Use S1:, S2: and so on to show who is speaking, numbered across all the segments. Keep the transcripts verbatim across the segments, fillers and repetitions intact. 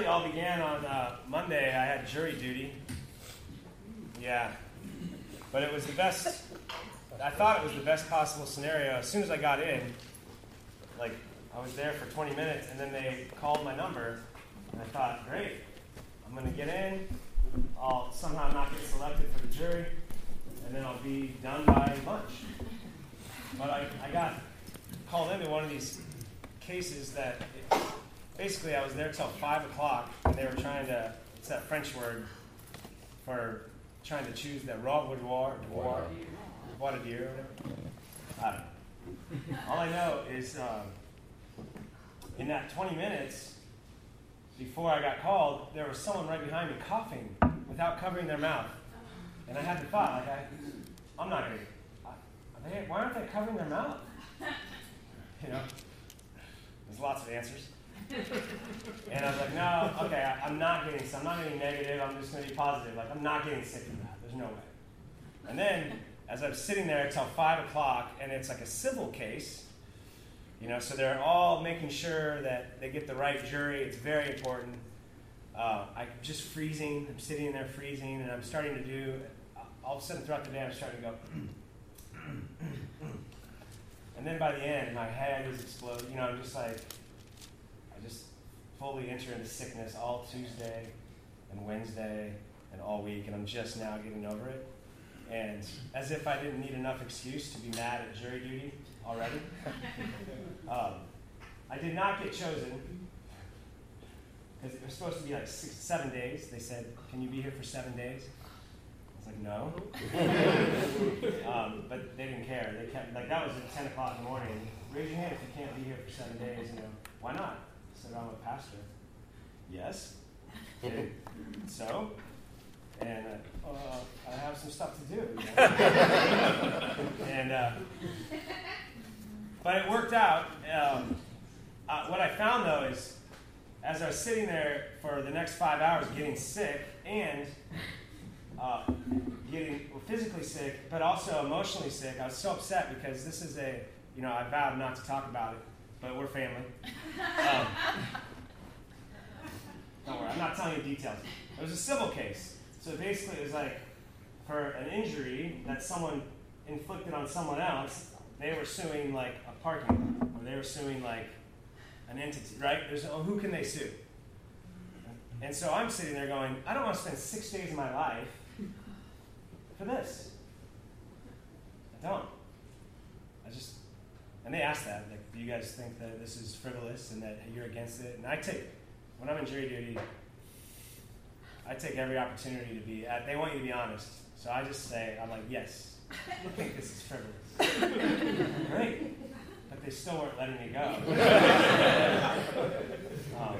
S1: really all began on uh, Monday. I had jury duty. Yeah. But it was the best, I thought it was the best possible scenario. As soon as I got in, like, I was there for twenty minutes, and then they called my number, and I thought, great, I'm going to get in, I'll somehow not get selected for the jury, and then I'll be done by lunch. But I, I got called into one of these cases that, it, basically I was there till five o'clock, and they were trying to, it's that French word for trying to choose the raw boudoir, voir, voir dire, or whatever. I don't know. All I know is um, in that twenty minutes before I got called, there was someone right behind me coughing without covering their mouth. And I had the thought, like, I, I'm not going to, why aren't they covering their mouth? You know, there's lots of answers. And I was like, no, okay, I, I'm not getting I'm not getting negative, I'm just going to be positive. Like, I'm not getting sick from that. There's no way. And then, as I'm sitting there until five o'clock, and it's like a civil case, you know, so they're all making sure that they get the right jury. It's very important. Uh, I'm just freezing. I'm sitting in there freezing, and I'm starting to do, all of a sudden throughout the day, I'm starting to go, and then by the end, my head is exploding. You know, I'm just like, I just fully enter into sickness all Tuesday and Wednesday and all week, and I'm just now getting over it. And as if I didn't need enough excuse to be mad at jury duty already. um, I did not get chosen because it was supposed to be like six, seven days. They said, can you be here for seven days? I was like, no. um, but they didn't care. They kept, like, that was at ten o'clock in the morning. Raise your hand if you can't be here for seven days. You know, why not? I said, I'm a pastor. Yes. And so? And uh, uh, I have some stuff to do. You know? and uh, But it worked out. Um, uh, what I found, though, is as I was sitting there for the next five hours getting sick and uh, getting physically sick, but also emotionally sick, I was so upset because this is a, you know, I vowed not to talk about it, but we're family. Um, don't worry, I'm not telling you details. It was a civil case. So basically it was like for an injury that someone inflicted on someone else, they were suing like a parking lot, or they were suing like an entity, right? There's, oh, who can they sue? And so I'm sitting there going, I don't want to spend six days of my life for this. I don't. I just, and they asked that, like, do you guys think that this is frivolous and that you're against it? And I take, when I'm in jury duty, I take every opportunity to be, uh, they want you to be honest. So I just say, I'm like, yes, I think this is frivolous. Great. But they still weren't letting me go. um,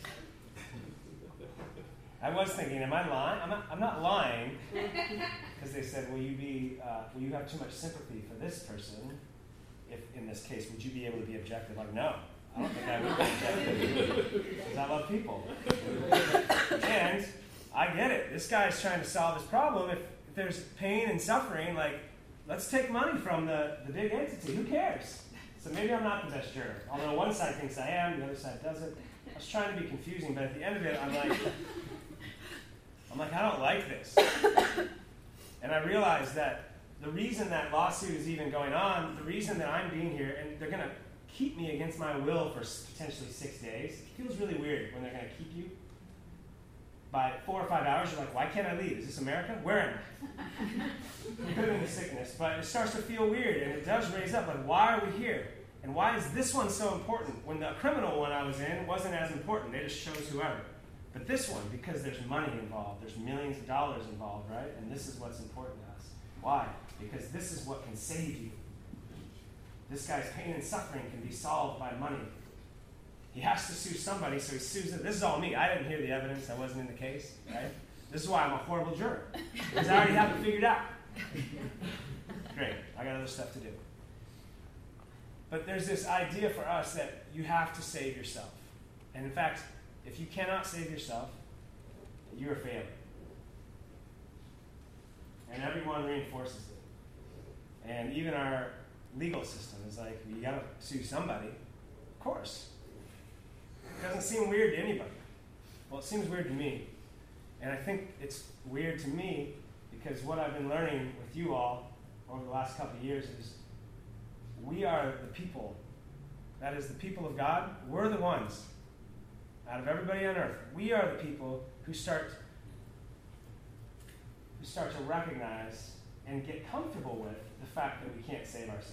S1: I was thinking, am I lying? I'm not, I'm not lying. Because they said, will you be, uh, will you have too much sympathy for this person? If in this case, would you be able to be objective? Like, no. I don't think I would be objective. Because I love people. And I get it. This guy's trying to solve his problem. If, if there's pain and suffering, like, let's take money from the, the big entity. Who cares? So maybe I'm not the best juror. Although one side thinks I am, the other side doesn't. I was trying to be confusing, but at the end of it, I'm like, I'm like, I don't like this. And I realized that the reason that lawsuit is even going on, the reason that I'm being here, and they're going to keep me against my will for potentially six days. It feels really weird when they're going to keep you. By four or five hours, you're like, why can't I leave? Is this America? Where am I? It could have been the sickness, but it starts to feel weird, and it does raise up, like, why are we here? And why is this one so important? When the criminal one I was in wasn't as important. They just chose whoever. But this one, because there's money involved, there's millions of dollars involved, right? And this is what's important to us. Why? Because this is what can save you. This guy's pain and suffering can be solved by money. He has to sue somebody, so he sues them. This is all me. I didn't hear the evidence. I wasn't in the case, right? This is why I'm a horrible juror. Because I already have it figured out. Great. I got other stuff to do. But there's this idea for us that you have to save yourself. And in fact, if you cannot save yourself, you're a failure. And everyone reinforces it. And even our legal system is like, you got to sue somebody. Of course. It doesn't seem weird to anybody. Well, it seems weird to me. And I think it's weird to me because what I've been learning with you all over the last couple of years is we are the people. That is the people of God. We're the ones, out of everybody on earth, we are the people who start, who start to recognize and get comfortable with the fact that we can't save ourselves.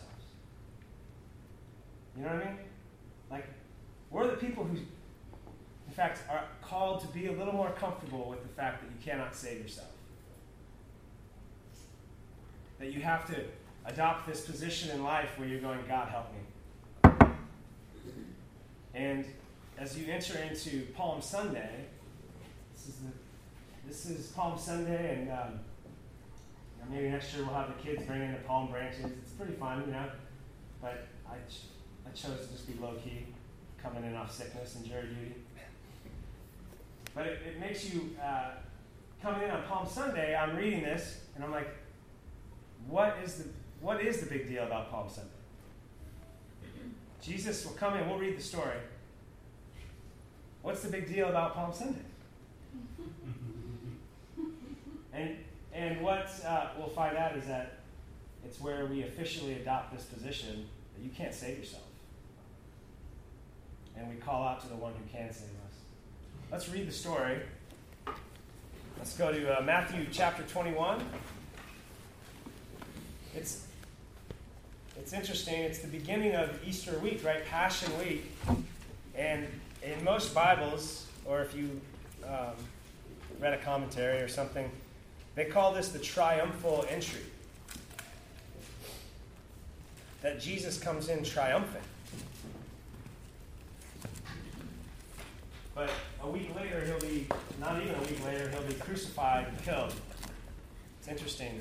S1: You know what I mean? Like, we're the people who, in fact, are called to be a little more comfortable with the fact that you cannot save yourself. That you have to adopt this position in life where you're going, God, help me. And as you enter into Palm Sunday, this is, the, this is Palm Sunday, and um, you know, maybe next year we'll have the kids bring in the palm branches. It's pretty fun, you know. But I, ch- I chose to just be low-key, coming in off sickness and jury duty. But it, it makes you, uh, coming in on Palm Sunday, I'm reading this, and I'm like, what is the what is the big deal about Palm Sunday? Jesus will come in, we'll read the story. What's the big deal about Palm Sunday? and and what uh, we'll find out is that it's where we officially adopt this position that you can't save yourself. And we call out to the one who can save us. Let's read the story. Let's go to uh, Matthew chapter twenty-one. It's it's interesting. It's the beginning of Easter week, right? Passion week. And in most Bibles, or if you um, read a commentary or something, they call this the triumphal entry. That Jesus comes in triumphant. But a week later, he'll be, not even a week later, he'll be crucified and killed. It's interesting.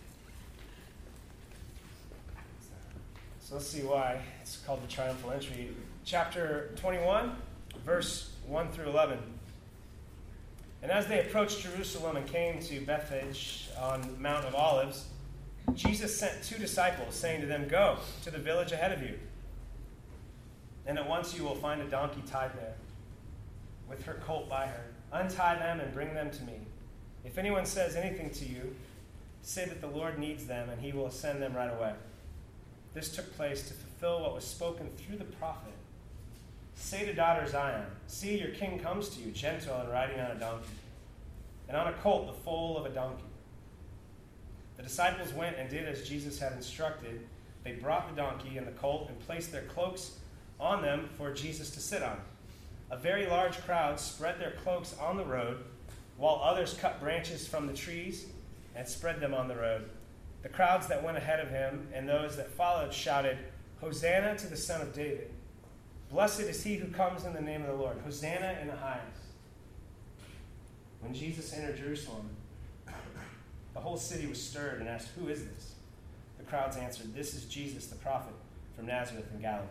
S1: So let's see why it's called the triumphal entry. Chapter twenty-one, verse one through eleven. And as they approached Jerusalem and came to Bethphage on Mount of Olives, Jesus sent two disciples, saying to them, "Go to the village ahead of you, and at once you will find a donkey tied there, with her colt by her. Untie them and bring them to me. If anyone says anything to you, say that the Lord needs them, and he will send them right away." This took place to fulfill what was spoken through the prophet. "Say to daughter Zion, see, your king comes to you, gentle and riding on a donkey, and on a colt, the foal of a donkey." The disciples went and did as Jesus had instructed. They brought the donkey and the colt and placed their cloaks on them for Jesus to sit on. A very large crowd spread their cloaks on the road, while others cut branches from the trees and spread them on the road. The crowds that went ahead of him and those that followed shouted, "Hosanna to the Son of David. Blessed is he who comes in the name of the Lord. Hosanna in the highest." When Jesus entered Jerusalem, the whole city was stirred and asked, "Who is this?" The crowds answered, "This is Jesus the prophet from Nazareth in Galilee."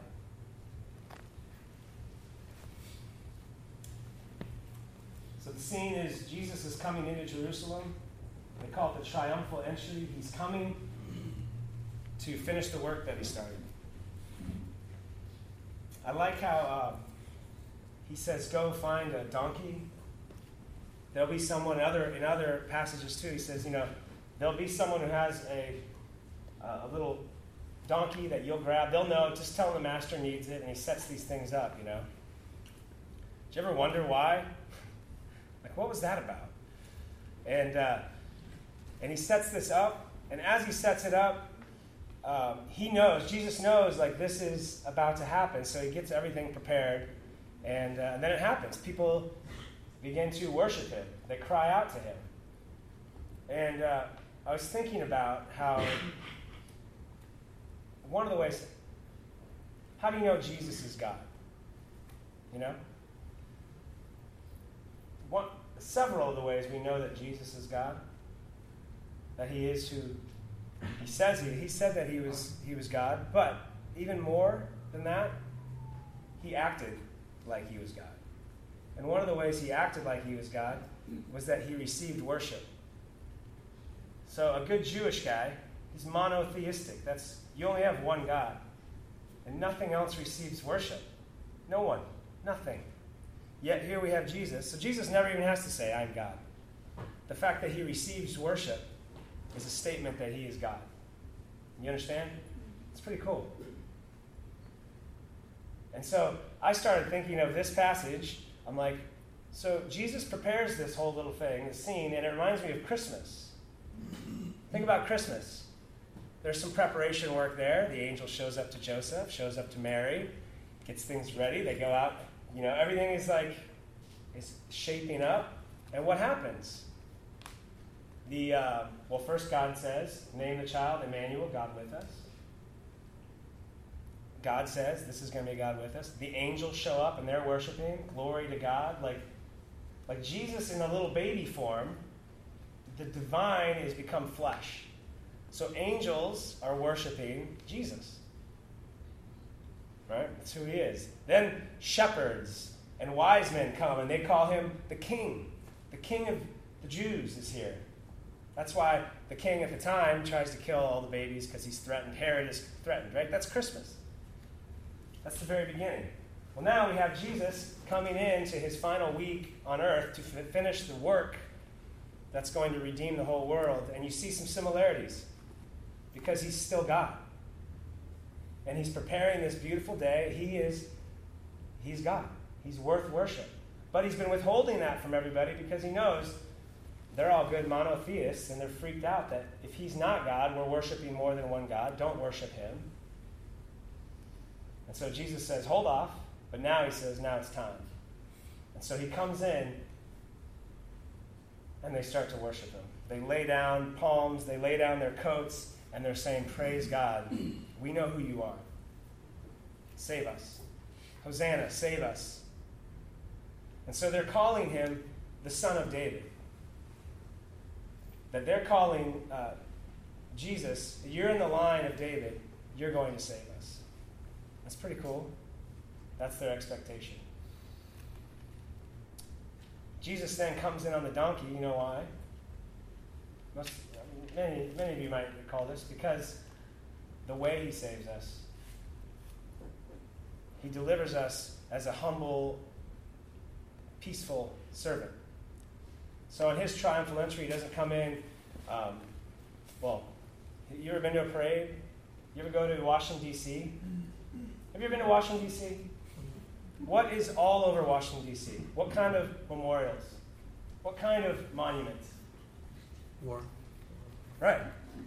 S1: So the scene is Jesus is coming into Jerusalem. They call it the triumphal entry. He's coming to finish the work that he started. I like how uh, he says, "Go find a donkey." There'll be someone, in other, in other passages too, he says, you know, there'll be someone who has a, uh, a little donkey that you'll grab. They'll know, just tell them the master needs it, and he sets these things up, you know. Did you ever wonder why? Like, what was that about? And uh, and he sets this up, and as he sets it up, um, he knows, Jesus knows, like, this is about to happen, so he gets everything prepared, and, uh, and then it happens. People begin to worship him. They cry out to him. And uh, I was thinking about how one of the ways, how do you know Jesus is God? You know? One, several of the ways we know that Jesus is God, that he is who he says he, he said that he was he was God, but even more than that, he acted like he was God. And one of the ways he acted like he was God was that he received worship. So a good Jewish guy, he's monotheistic. That's, you only have one God. And nothing else receives worship. No one. Nothing. Yet here we have Jesus. So Jesus never even has to say, I'm God. The fact that he receives worship is a statement that he is God. You understand? It's pretty cool. And so I started thinking of this passage. I'm like, so Jesus prepares this whole little thing, this scene, and it reminds me of Christmas. Think about Christmas. There's some preparation work there. The angel shows up to Joseph, shows up to Mary, gets things ready. They go out. You know, everything is like, is shaping up. And what happens? The, uh, well, first God says, name the child Emmanuel, God with us. God says, this is going to be God with us. The angels show up and they're worshiping. Glory to God. Like, like Jesus in a little baby form, the divine has become flesh. So angels are worshiping Jesus. Right? That's who he is. Then shepherds and wise men come and they call him the king. The king of the Jews is here. That's why the king at the time tries to kill all the babies because he's threatened. Herod is threatened, right? That's Christmas. That's the very beginning. Well, now we have Jesus coming into his final week on earth to f- finish the work that's going to redeem the whole world. And you see some similarities because he's still God. And he's preparing this beautiful day. He is, he's God. He's worth worship. But he's been withholding that from everybody because he knows they're all good monotheists and they're freaked out that if he's not God, we're worshiping more than one God. Don't worship him. And so Jesus says, hold off. But now he says, now it's time. And so he comes in and they start to worship him. They lay down palms, they lay down their coats, and they're saying, praise God. We know who you are. Save us. Hosanna, save us. And so they're calling him the Son of David. That they're calling uh, Jesus, you're in the line of David, you're going to save us. That's pretty cool. That's their expectation. Jesus then comes in on the donkey. You know why? Most, many, many of you might recall this. Because the way he saves us. He delivers us as a humble, peaceful servant. So in his triumphal entry, he doesn't come in, um, well, you ever been to a parade? You ever go to Washington, D C? Have you ever been to Washington, D C? What is all over Washington, D C? What kind of memorials? What kind of monuments?
S2: War.
S1: Right.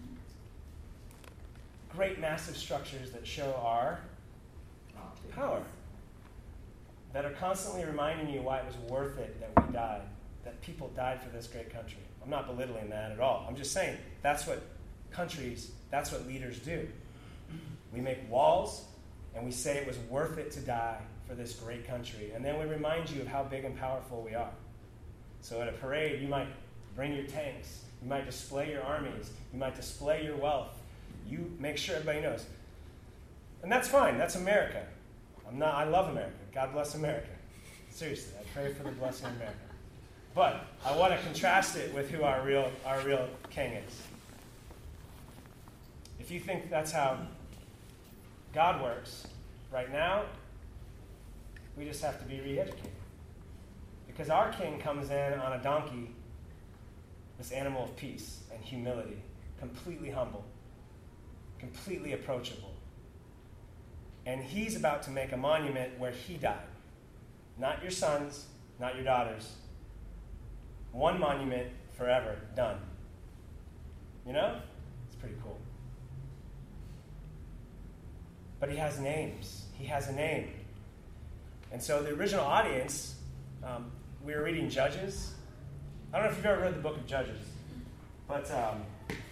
S1: Great massive structures that show our power. That are constantly reminding you why it was worth it that we died. That people died for this great country. I'm not belittling that at all. I'm just saying that's what countries, that's what leaders do. We make walls and we say it was worth it to die for this great country. And then we remind you of how big and powerful we are. So at a parade, you might bring your tanks. You might display your armies. You might display your wealth. You make sure everybody knows. And that's fine. That's America. I'm not, I love America. God bless America. Seriously, I pray for the blessing of America. But I want to contrast it with who our real, our real king is. If you think that's how God works, right now, we just have to be re-educated. Because our king comes in on a donkey, this animal of peace and humility, completely humble, completely approachable. And he's about to make a monument where he died. Not your sons, not your daughters. One monument forever, done. You know? It's pretty cool. But he has names. He has a name. And so the original audience, um, we were reading Judges. I don't know if you've ever read the book of Judges, but um,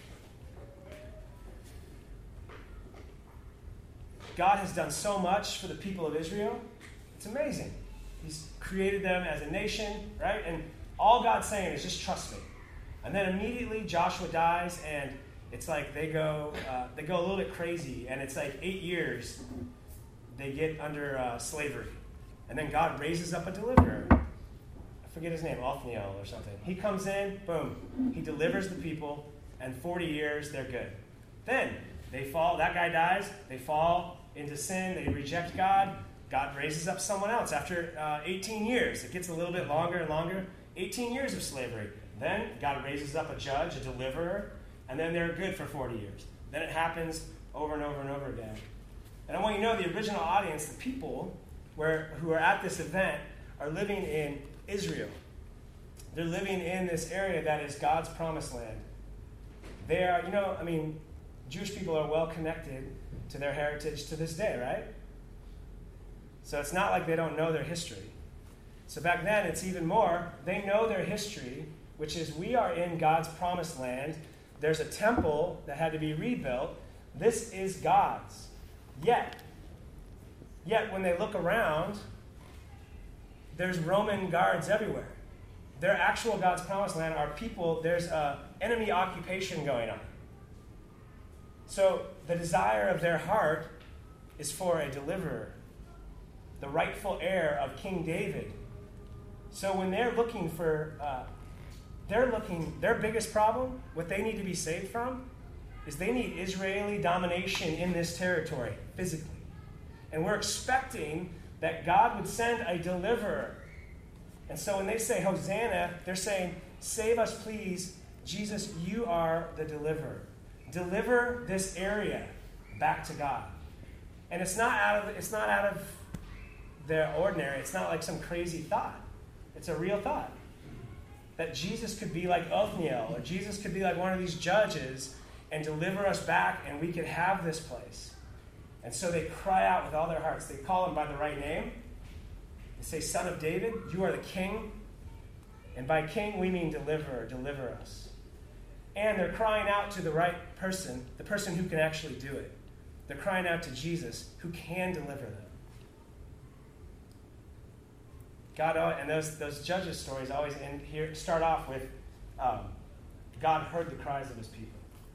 S1: God has done so much for the people of Israel. It's amazing. He's created them as a nation, right? And all God's saying is just trust me. And then immediately Joshua dies, and it's like they go uh, they go a little bit crazy, and it's like eight years they get under uh, slavery. And then God raises up a deliverer. I forget his name, Othniel or something. He comes in, boom. He delivers the people, and forty years, they're good. Then they fall, that guy dies, they fall into sin, they reject God. God raises up someone else after uh, eighteen years. It gets a little bit longer and longer. eighteen years of slavery. Then God raises up a judge, a deliverer, and then they're good for forty years. Then it happens over and over and over again. And I want you to know the original audience, the people where, who are at this event, are living in Israel. They're living in this area that is God's promised land. They are, you know, I mean, Jewish people are well connected to their heritage to this day, right? So it's not like they don't know their history. So back then, it's even more. They know their history, which is we are in God's promised land. There's a temple that had to be rebuilt. This is God's. Yet, yet when they look around, there's Roman guards everywhere. Their actual God's promised land are people, there's an enemy occupation going on. So the desire of their heart is for a deliverer, the rightful heir of King David. So when they're looking for, uh, they're looking, their biggest problem, what they need to be saved from, is they need Israeli domination in this territory, physically. And we're expecting that God would send a deliverer. And so when they say Hosanna, they're saying, save us, please. Jesus, you are the deliverer. Deliver this area back to God. And it's not out of, it's not out of the ordinary. It's not like some crazy thought. It's a real thought. That Jesus could be like Othniel, or Jesus could be like one of these judges and deliver us back, and we could have this place. And so they cry out with all their hearts. They call him by the right name. They say, Son of David, you are the king. And by king, we mean deliverer, deliver us. And they're crying out to the right person, the person who can actually do it. They're crying out to Jesus, who can deliver them. God, and those, those judges' stories always end here, start off with, um, God heard the cries of his people.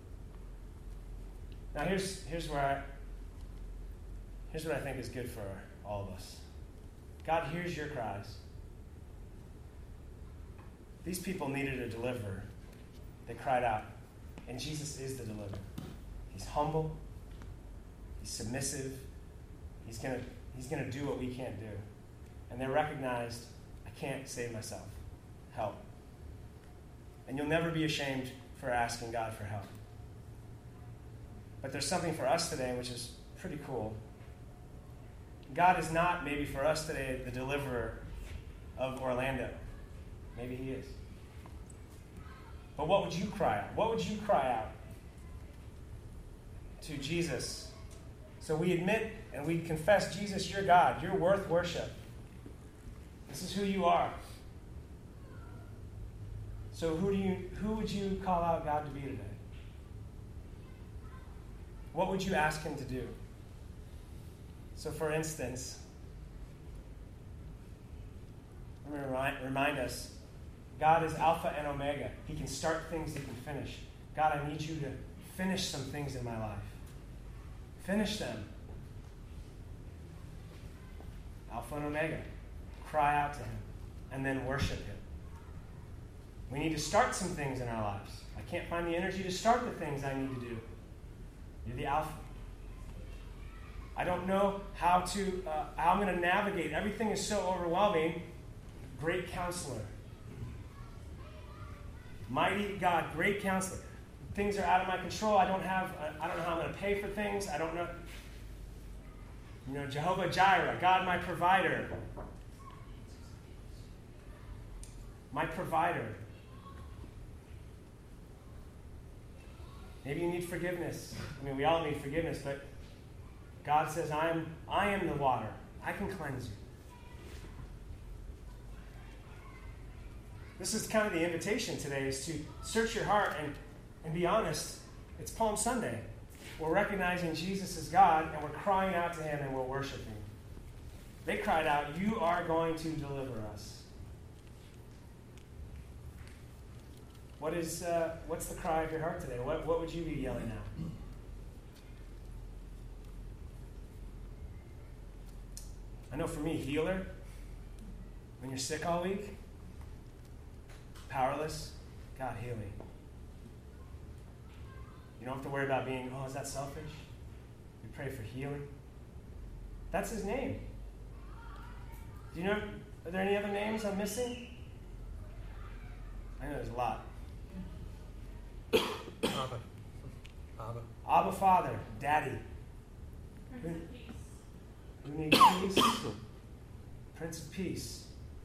S1: Now here's, here's where I, here's what I think is good for all of us. God hears your cries. These people needed a deliverer. They cried out. And Jesus is the deliverer. He's humble. He's submissive. He's going to he's gonna do what we can't do. And they recognized, I can't save myself. Help. And you'll never be ashamed for asking God for help. But there's something for us today which is pretty cool. God is not, maybe for us today, the deliverer of Orlando. Maybe he is. But what would you cry out? What would you cry out to Jesus? So we admit and we confess, Jesus, you're God. You're worth worship. This is who you are. So who do you who would you call out God to be today? What would you ask him to do? So for instance, I'm going to remind, remind us, God is Alpha and Omega. He can start things, he can finish. God, I need you to finish some things in my life. Finish them. Alpha and Omega. Cry out to him and then worship him. We need to start some things in our lives. I can't find the energy to start the things I need to do. You're the Alpha. I don't know how to, uh, how I'm going to navigate. Everything is so overwhelming. Great counselor. Mighty God, great counselor. Things are out of my control. I don't have, I don't know how I'm going to pay for things. I don't know. You know, Jehovah Jireh, God my provider. My provider. Maybe you need forgiveness. I mean, we all need forgiveness, but God says, I am, I am the water. I can cleanse you. This is kind of the invitation today, is to search your heart and, and be honest. It's Palm Sunday. We're recognizing Jesus is God, and we're crying out to him, and we're worshiping. They cried out, you are going to deliver us. What is, uh, what's the cry of your heart today? What, what would you be yelling out? I know for me, healer, when you're sick all week, powerless, God, heal me. You don't have to worry about being, oh, is that selfish? We pray for healing. That's his name. Do you know, are there any other names I'm missing? I know there's a lot.
S2: Abba. Abba.
S1: Abba Father, Daddy. Who, who needs peace? Prince of Peace.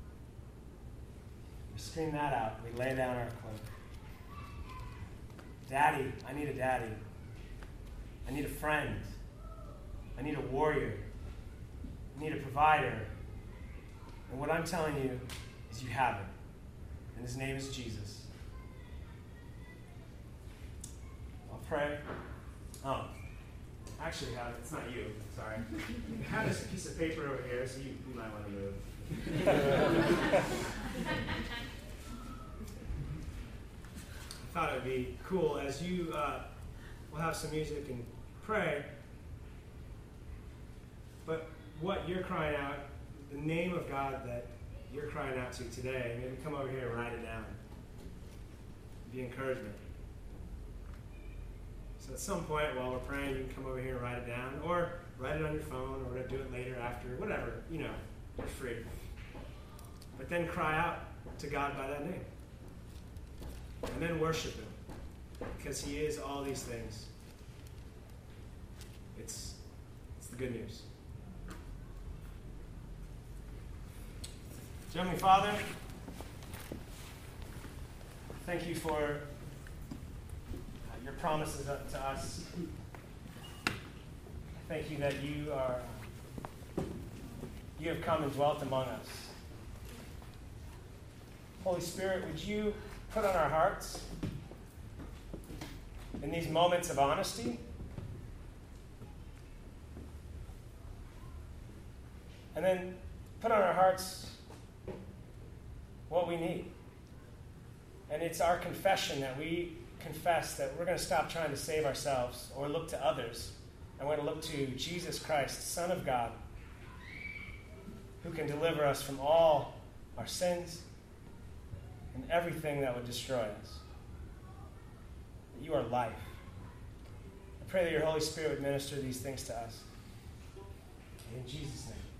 S1: We scream that out. We lay down our cloak. Daddy, I need a daddy. I need a friend. I need a warrior. I need a provider. And what I'm telling you is you have it. And his name is Jesus. I'll pray. Oh, I actually have it. It's not you. Sorry. I have this piece of paper over here, so you, you might want to move. I thought it would be cool as you uh, will have some music and pray. But what you're crying out, the name of God that you're crying out to today, maybe come over here and write it down. Be encouragement. So at some point while we're praying, you can come over here and write it down, or write it on your phone, or do it later after, whatever, you know, you're free. But then cry out to God by that name. And then worship him, because he is all these things. It's, it's the good news. Heavenly Father, thank you for uh, your promises to us. Thank you that you are, you have come and dwelt among us. Holy Spirit, would you put on our hearts in these moments of honesty and then put on our hearts what we need. And it's our confession that we confess that we're going to stop trying to save ourselves or look to others, and we're going to look to Jesus Christ, Son of God, who can deliver us from all our sins and everything that would destroy us. You are life. I pray that your Holy Spirit would minister these things to us. In Jesus' name.